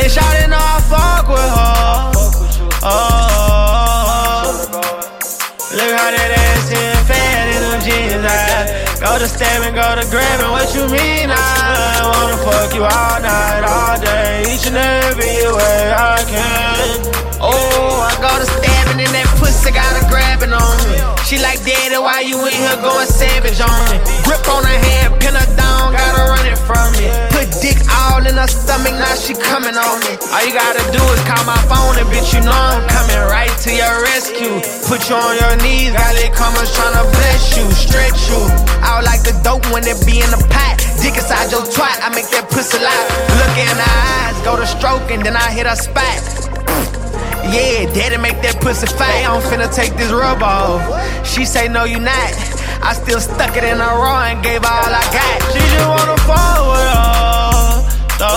And shawty know I fuck with her. Oh, look how that ass in fat in them jeans. I go to stabbing, go to grabbing. What you mean? I wanna fuck you all night, all day, each and every way I can. Oh, I go to stabbing and that pussy got her grabbing on me. She like, daddy, why you in here going savage on me? Grip on her hand, pin her down, gotta run it from me. Put dick all in her stomach, now she coming on me. All you gotta do is call my phone and bitch, you know I'm coming right to your rescue. Put you on your knees, got it comers tryna bless you, stretch you. I like the dope when it be in the pot. Dick inside your twat, I make that pussy loud. Look in her eyes, go to stroking, then I hit her spot. Yeah, daddy make that pussy fight. I'm finna take this rub off. She say no, you not. I still stuck it in her raw and gave all I got. She just wanna fall with her.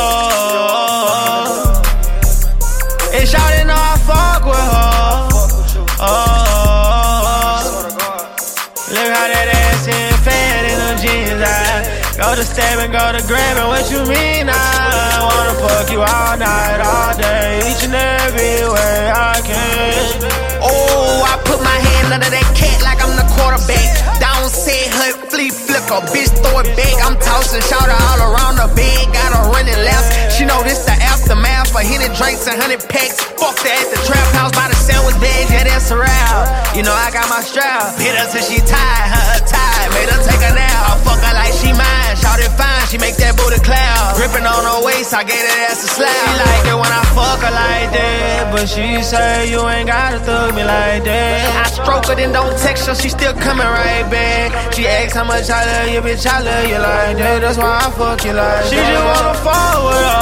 And shawty know I fuck with her. Oh, look how that ass in fat in them jeans. I go to stabbing, go to grabbing. What you mean? I wanna fuck you all night, all day, each and every way I can. Oh, I put my hand under that cat like I'm the quarterback. Down set, hut, flea flicker, bitch throw it back. I'm tossing shawty all around the bed, got her running laps. She know this the aftermath for Henny drinks and 100 packs. Fuck that at the trap house by the sandwich bag, yeah that's a wrap. You know I got my strap, hit her till she tired, her tired, made her take a nap. I fuck her like she mine, shawty fine, she make that booty cloud. Gripping on her waist, I gave that ass a slap. She like it when I fuck her like that, but she say you ain't gotta thug me like that. I stroke her then don't text her, she still coming right back. She asks how much I love you, bitch, I love you like that. That's why I fuck you like that. She just wanna fall with her.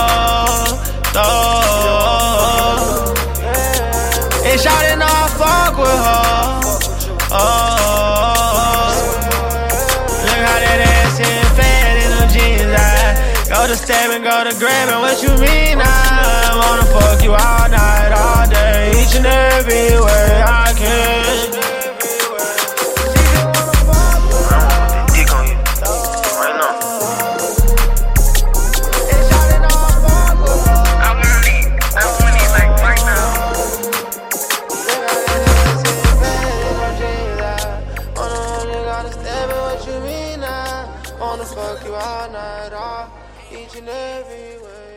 And shawty know I fuck with her. Oh, look how that ass in fat in them jeans. I go to stabbing, go to grabbing. What you mean? I wanna fuck you all night, all day, each and every way I can. Wanna fuck you all night, all, each and every way.